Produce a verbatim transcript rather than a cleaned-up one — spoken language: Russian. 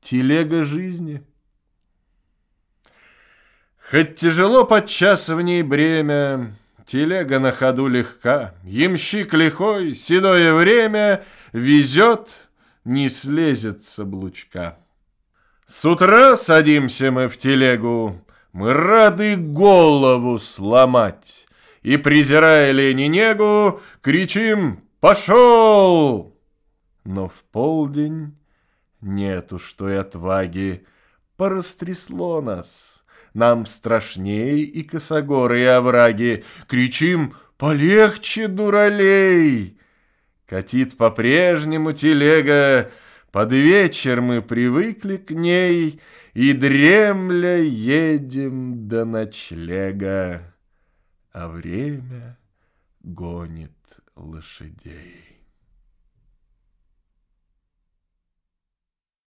телега жизни. Хоть тяжело подчас в ней бремя, телега на ходу легка, ямщик лихой, седое время везет, не слезет с облучка. С утра садимся мы в телегу, мы рады голову сломать, и, презирая лень и негу, кричим «Пошел!». Но в полдень нет уж той отваги, порастрясло нас. Нам страшней и косогоры, и овраги. Кричим «Полегче, дуралей!». Катит по-прежнему телега, под вечер мы привыкли к ней, и дремля едем до ночлега, а время гонит лошадей.